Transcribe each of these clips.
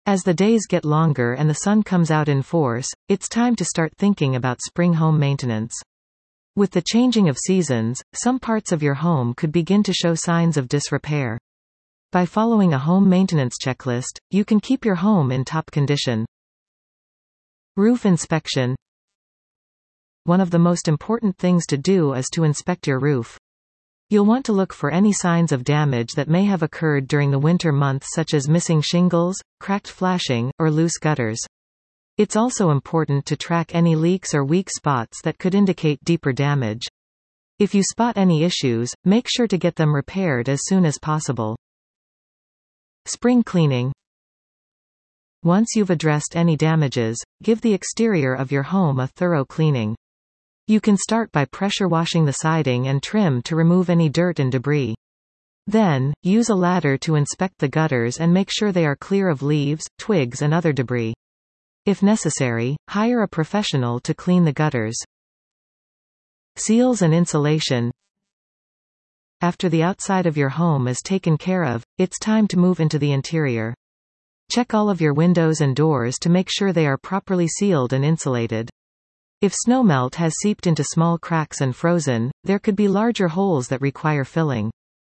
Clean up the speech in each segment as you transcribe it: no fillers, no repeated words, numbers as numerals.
As the days get longer and the sun comes out in force, it's time to start thinking about spring home maintenance. With the changing of seasons, some parts of your home could begin to show signs of disrepair. By following a home maintenance checklist, you can keep your home in top condition. Roof inspection. One of the most important things to do is to inspect your roof. You'll want to look for any signs of damage that may have occurred during the winter months, such as missing shingles, cracked flashing, or loose gutters. It's also important to track any leaks or weak spots that could indicate deeper damage. If you spot any issues, make sure to get them repaired as soon as possible. Spring cleaning. Once you've addressed any damages, give the exterior of your home a thorough cleaning. You can start by pressure washing the siding and trim to remove any dirt and debris. Then, use a ladder to inspect the gutters and make sure they are clear of leaves, twigs and other debris. If necessary, hire a professional to clean the gutters. Seals and insulation. After the outside of your home is taken care of, it's time to move into the interior. Check all of your windows and doors to make sure they are properly sealed and insulated. If snowmelt has seeped into small cracks and frozen, there could be larger holes that require filling.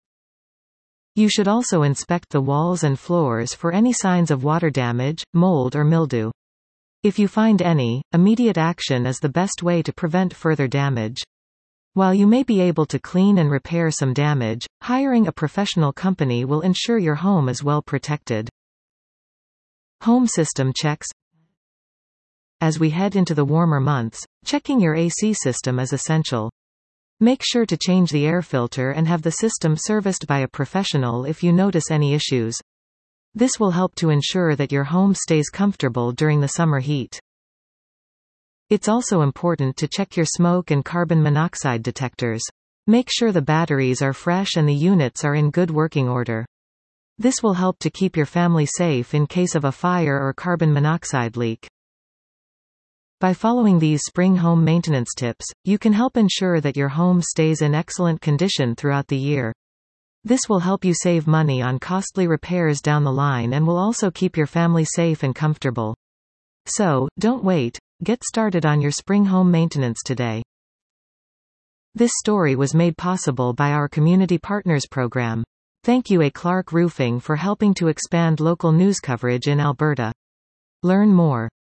You should also inspect the walls and floors for any signs of water damage, mold or mildew. If you find any, immediate action is the best way to prevent further damage. While you may be able to clean and repair some damage, hiring a professional company will ensure your home is well protected. Home system checks. As we head into the warmer months, checking your AC system is essential. Make sure to change the air filter and have the system serviced by a professional if you notice any issues. This will help to ensure that your home stays comfortable during the summer heat. It's also important to check your smoke and carbon monoxide detectors. Make sure the batteries are fresh and the units are in good working order. This will help to keep your family safe in case of a fire or carbon monoxide leak. By following these spring home maintenance tips, you can help ensure that your home stays in excellent condition throughout the year. This will help you save money on costly repairs down the line and will also keep your family safe and comfortable. So, don't wait, get started on your spring home maintenance today. This story was made possible by our Community Partners program. Thank you A. Clark Roofing for helping to expand local news coverage in Alberta. Learn more